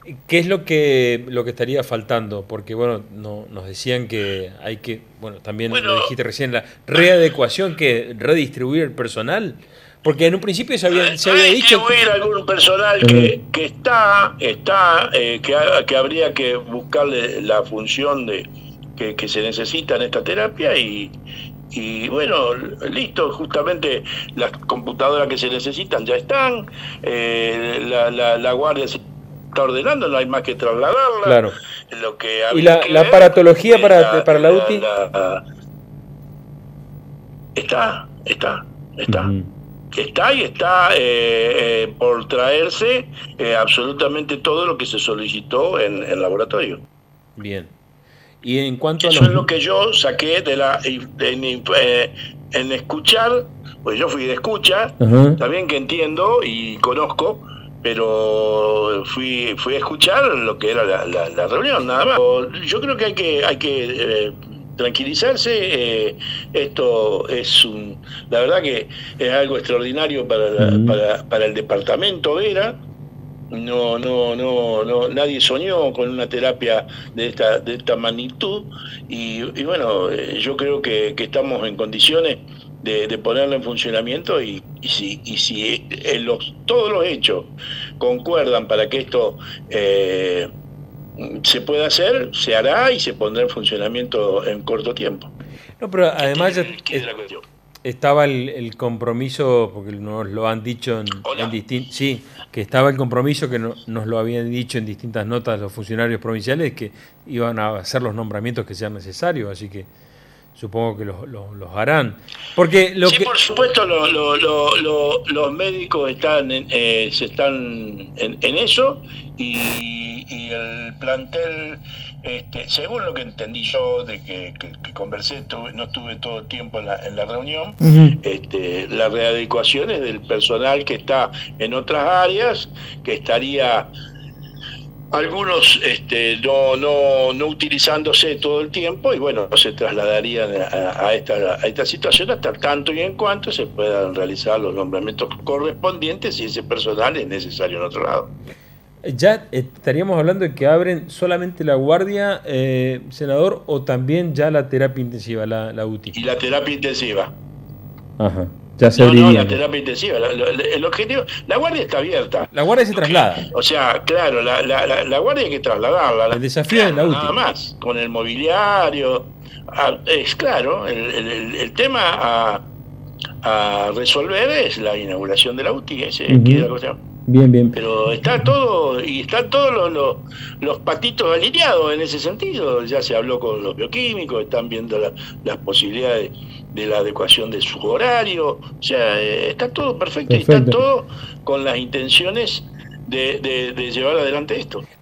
¿Qué es lo que estaría faltando? Porque, bueno, no, nos decían que hay que, bueno, también lo Bueno, dijiste recién, la readecuación, que redistribuir el personal. Porque en un principio se había dicho que... redistribuir algún personal Ajá. que que habría que buscarle la función que se necesita en esta terapia y bueno, listo, justamente las computadoras que se necesitan ya están, la guardia se está ordenando, no hay más que trasladarla, Claro. lo que ¿Y había la, que la ver aparatología es para la UTI? está, está. Ujú. Está y está por traerse absolutamente todo lo que se solicitó en laboratorio. Bien. Y en cuanto a Eso los... es lo que yo saqué en escuchar, pues yo fui de escucha, Ajá. también que entiendo y conozco, pero fui a escuchar lo que era la reunión, nada más. Yo creo que hay que tranquilizarse. Esto es la verdad que es algo extraordinario Ujú. para el departamento Vera. No, nadie soñó con una terapia de esta magnitud y bueno, yo creo que estamos en condiciones de ponerla en funcionamiento y si todos los hechos concuerdan para que esto se pueda hacer, se hará y se pondrá en funcionamiento en corto tiempo. No, pero Este además es ya la cuestión. estaba el compromiso, porque nos lo han dicho en Hola. distintos... Sí, que estaba el compromiso que nos lo habían dicho en distintas notas los funcionarios provinciales, que iban a hacer los nombramientos que sean necesarios, así que supongo que los harán. Porque lo Sí, que... por supuesto, los médicos se están en eso y el plantel, según lo que entendí yo, de que conversé, no estuve todo el tiempo en la reunión, Ujú. la readecuación es del personal que está en otras áreas, que estaría algunos no utilizándose todo el tiempo y bueno, se trasladarían a esta situación hasta tanto y en cuanto se puedan realizar los nombramientos correspondientes si ese personal es necesario en otro lado. Ya estaríamos hablando de que abren solamente la guardia, senador, o también ya la terapia intensiva, la UTI. Y la terapia intensiva. Ajá, ya se No, abriría la ya. terapia intensiva. El objetivo, la guardia está abierta. La guardia se traslada. O sea, claro, la guardia hay que trasladarla, El desafío de la nada UTI. más, con el mobiliario. Es claro, el tema a resolver es la inauguración de la UTI, ese aquí es la Ujú. cuestión. Bien, bien. Pero está todo, y están todos los patitos alineados en ese sentido. Ya se habló con los bioquímicos, están viendo las posibilidades de la adecuación de su horario. O sea, está todo perfecto y está Perfecto. todo con las intenciones de llevar adelante esto.